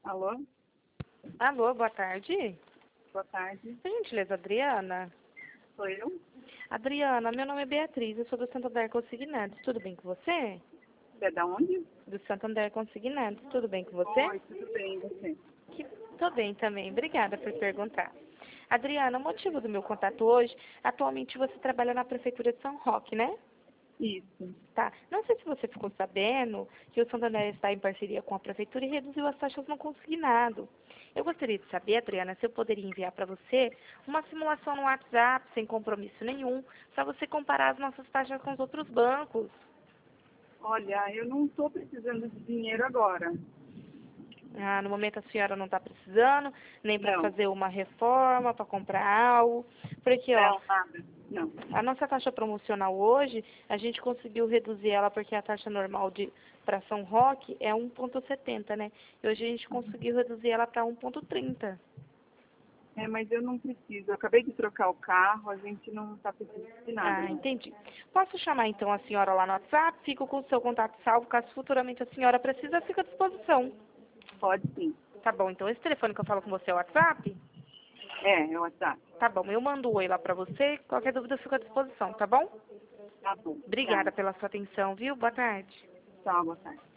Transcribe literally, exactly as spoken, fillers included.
Alô? Alô, boa tarde. Boa tarde. Por gentileza, Adriana. Sou eu? Adriana, meu nome é Beatriz, eu sou do Santander Consignados. Tudo bem com você? Você é da onde? Do Santander Consignados. Tudo bem com você? Oi, tudo bem, e você? Que... Tô bem também. Obrigada por perguntar. Adriana, o motivo do meu contato hoje, atualmente você trabalha na Prefeitura de São Roque, né? Isso. Tá. Não sei se você ficou sabendo que o Santander está em parceria com a Prefeitura e reduziu as taxas no consignado. Eu gostaria de saber, Adriana, se eu poderia enviar para você uma simulação no WhatsApp, sem compromisso nenhum, para você comparar as nossas taxas com os outros bancos. Olha, eu não estou precisando de dinheiro agora. Ah, no momento a senhora não está precisando, nem para Não. fazer uma reforma, para comprar algo. Porque, ó, Não, nada. Não. a nossa taxa promocional hoje, a gente conseguiu reduzir ela porque a taxa normal de para São Roque é um vírgula setenta, né? E hoje a gente conseguiu reduzir ela para um vírgula trinta. É, mas eu não preciso. Eu acabei de trocar o carro, a gente não está precisando de nada, Ah, não. entendi. Posso chamar então a senhora lá no WhatsApp? Fico com o seu contato salvo, caso futuramente a senhora precisa, fica à disposição. Pode sim. Tá bom, então esse telefone que eu falo com você é o WhatsApp? É, é o WhatsApp. Tá bom, eu mando um oi lá pra você, qualquer dúvida eu fico à disposição, tá bom? Tá bom. Obrigada Tchau. pela sua atenção, viu? Boa tarde. Tchau, boa tarde.